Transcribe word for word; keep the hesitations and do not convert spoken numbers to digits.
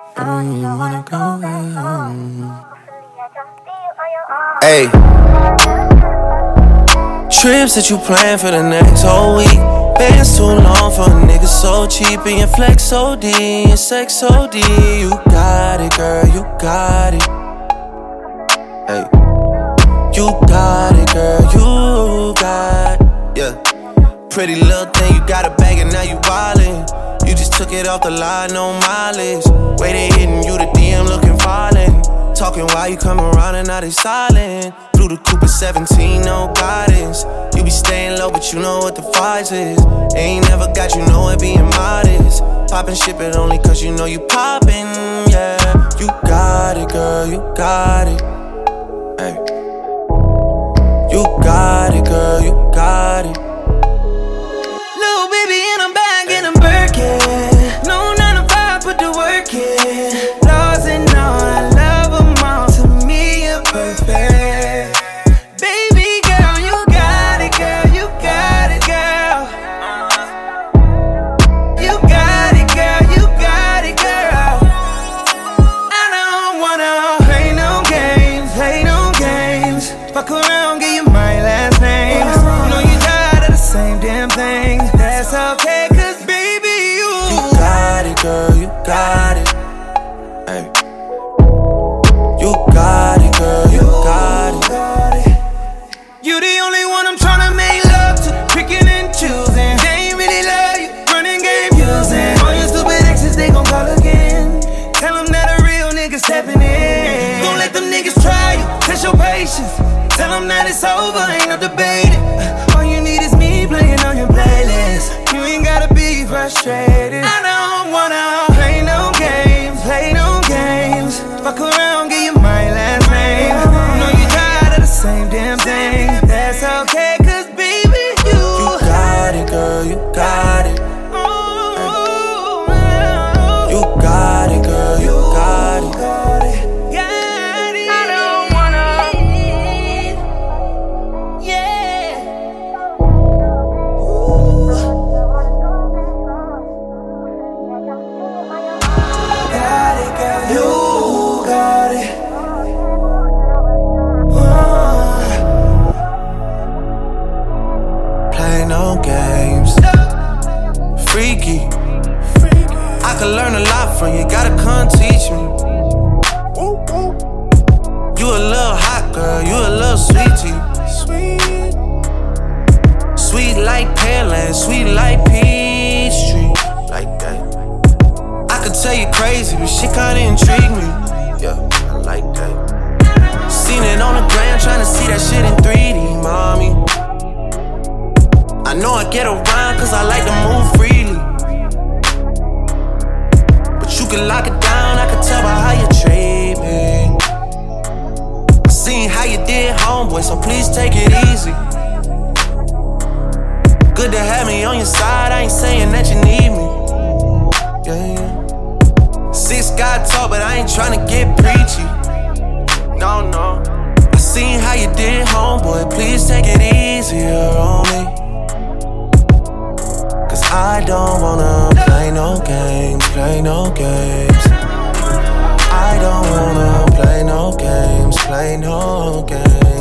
Mm, you wanna go home. Hey. Trips that you plan for the next whole week. Bands too long for a nigga so cheap. And your flex O D, your sex O D. You got it, girl, you got it. Hey. You got it, girl, you got it. Yeah. Pretty little thing, you got a bag and now you wildin'. You just took it off the line, no mileage. Way they hitting you, the D M looking violent. Talking while you come around and now they silent. Through the Cooper seventeen, no guidance. You be staying low, but you know what the price is. Ain't never got you know it being modest. Poppin' shit, but only cause you know you poppin', yeah. You got it, girl, you got it. Hey. You got it, girl, you got it. Little baby and I'm back in a Birkin. No nine to five, put the work in. Flaws and all, I love them all. To me, you're perfect. Baby girl, you got it, girl, you got it, girl. You got it, girl, you got it, girl. I don't wanna play no games, play no games. Fuck around, give you my last name. You know you tired of the same damn thing. That's okay, cause baby, you You got it, girl, you got it. Hey. You got it, girl, you got it. You the only one I'm tryna make love to. Picking and choosing. They ain't really love you, running game using. All your stupid exes, they gon' call again. Tell them that a real nigga stepping in. Don't let them niggas try you, test your patience. Tell them that it's over, ain't no debating. All you need is me playing on your playlist. You ain't gotta be frustrated. I don't wanna play no games, play no games. Fuck around, give you my last name. I know you tired of the same damn thing. That's okay, cause baby, you You got it, girl, you got it. You got it, girl, you got it. I don't wanna, yeah. Got it, girl, you got it. Play no games. Freaky. I could learn a lot from you, gotta come teach me. You a little hot girl, you a little sweetie. Sweet like Pearland, sweet like Peachtree. Like that. I could tell you crazy, but shit kinda intrigue me. Yeah, I like that. Seen it on the gram, tryna see that shit in three D, mommy. I know I get around cause I like to move freely. But you can lock it down, I can tell by how you treat me. I seen how you did, homeboy, so please take it easy. Good to have me on your side, I ain't saying that you need me. Yeah, yeah. Six God talk, but I ain't tryna get preachy. No, no. I seen how you did, homeboy, please take it easier on me. Cause I don't wanna play no games, play no games. I don't wanna play no games, play no games.